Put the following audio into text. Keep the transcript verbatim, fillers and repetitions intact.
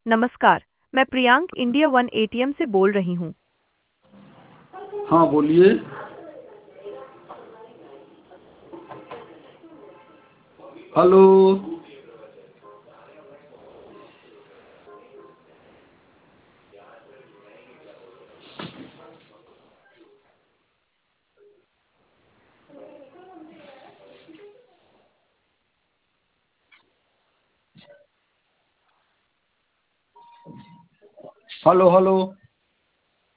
नमस्कार। मैं Priyank India one ATM से बोल रही हूँ। हाँ बोलिए। हेलो। Hello hello.